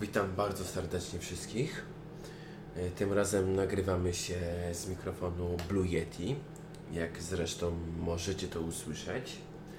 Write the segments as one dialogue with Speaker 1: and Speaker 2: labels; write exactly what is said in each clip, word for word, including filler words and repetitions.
Speaker 1: Witam bardzo serdecznie wszystkich. Tym razem nagrywamy się z mikrofonu Blue Yeti, jak zresztą możecie to usłyszeć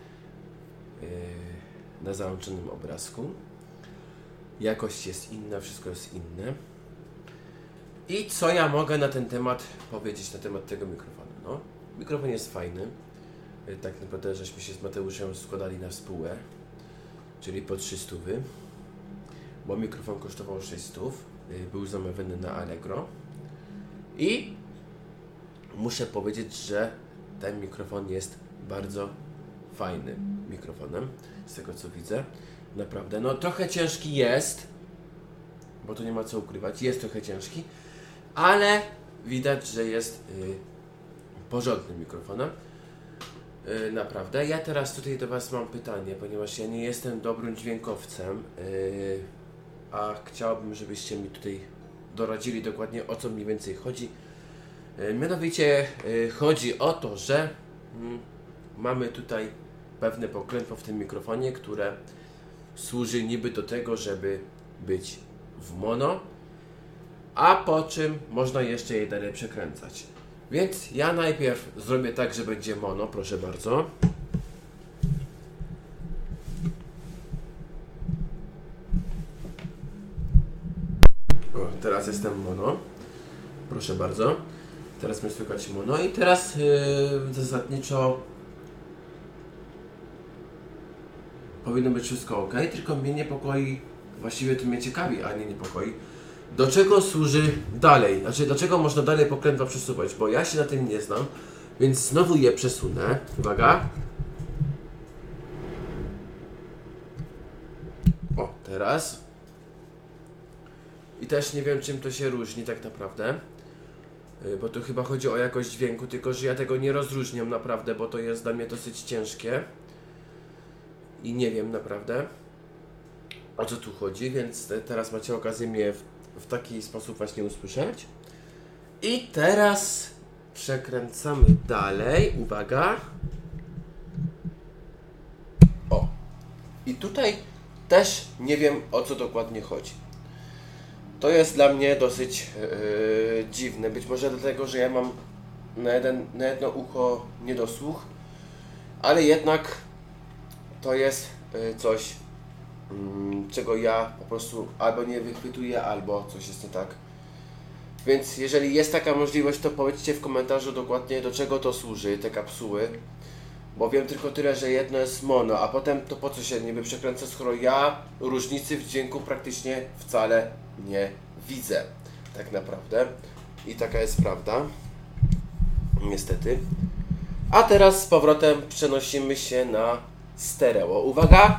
Speaker 1: na załączonym obrazku. Jakość jest inna, wszystko jest inne. I co ja mogę na ten temat powiedzieć, na temat tego mikrofonu? No, mikrofon jest fajny. Tak naprawdę żeśmy się z Mateuszem składali na współę, czyli po trzy stówy. Bo mikrofon kosztował sześć stów, był zamawiany na Allegro i muszę powiedzieć, że ten mikrofon jest bardzo fajnym mikrofonem, z tego co widzę, naprawdę. No trochę ciężki jest, bo to nie ma co ukrywać, jest trochę ciężki, ale widać, że jest yy, porządnym mikrofonem. Yy, naprawdę. Ja teraz tutaj do Was mam pytanie, ponieważ ja nie jestem dobrym dźwiękowcem, yy, a chciałbym, żebyście mi tutaj doradzili dokładnie, o co mniej więcej chodzi. Yy, mianowicie yy, chodzi o to, że yy, mamy tutaj pewne pokrętło w tym mikrofonie, które służy niby do tego, żeby być w mono, a po czym można jeszcze je dalej przekręcać. Więc ja najpierw zrobię tak, że będzie mono, proszę bardzo. O, teraz jestem mono. Proszę bardzo. Teraz mnie słychać mono i teraz yy, zasadniczo powinno być wszystko ok, tylko mnie niepokoi, właściwie to mnie ciekawi, a nie niepokoi, do czego służy dalej, znaczy dlaczego można dalej pokrętła przesuwać, bo ja się na tym nie znam, więc znowu je przesunę. Uwaga. O, teraz. I też nie wiem, czym to się różni tak naprawdę, bo tu chyba chodzi o jakość dźwięku, tylko że ja tego nie rozróżniam naprawdę, bo to jest dla mnie dosyć ciężkie i nie wiem naprawdę, o co tu chodzi, więc te, teraz macie okazję mnie w, w taki sposób właśnie usłyszeć. I teraz przekręcamy dalej, uwaga. O, i tutaj też nie wiem, o co dokładnie chodzi. To jest dla mnie dosyć yy, dziwne, być może dlatego, że ja mam na, jeden, na jedno ucho niedosłuch, ale jednak to jest yy, coś, yy, czego ja po prostu albo nie wychwytuję, albo coś jest nie tak. Więc jeżeli jest taka możliwość, to powiedzcie w komentarzu dokładnie, do czego to służy, te kapsuły. Bo wiem tylko tyle, że jedno jest mono, a potem to po co się niby przekręca, skoro ja różnicy w dźwięku praktycznie wcale nie widzę. Tak naprawdę. I taka jest prawda. Niestety. A teraz z powrotem przenosimy się na stereo. Uwaga!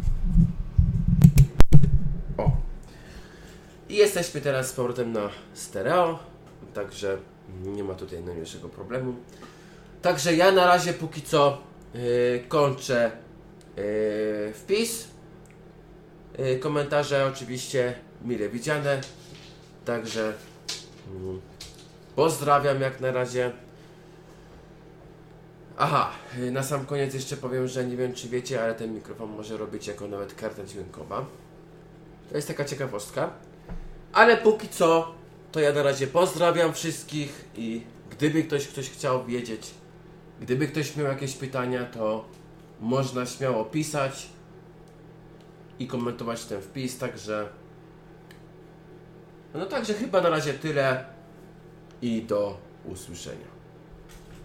Speaker 1: O! I jesteśmy teraz z powrotem na stereo. Także nie ma tutaj najmniejszego problemu. Także ja na razie póki co yy, kończę yy, wpis. Yy, komentarze oczywiście mile widziane. Także yy, pozdrawiam jak na razie. Aha, yy, na sam koniec jeszcze powiem, że nie wiem czy wiecie, ale ten mikrofon może robić jako nawet karta dźwiękowa. To jest taka ciekawostka. Ale póki co to ja na razie pozdrawiam wszystkich i gdyby ktoś, ktoś chciał wiedzieć, gdyby ktoś miał jakieś pytania, to można śmiało pisać i komentować ten wpis, także no także chyba na razie tyle i do usłyszenia.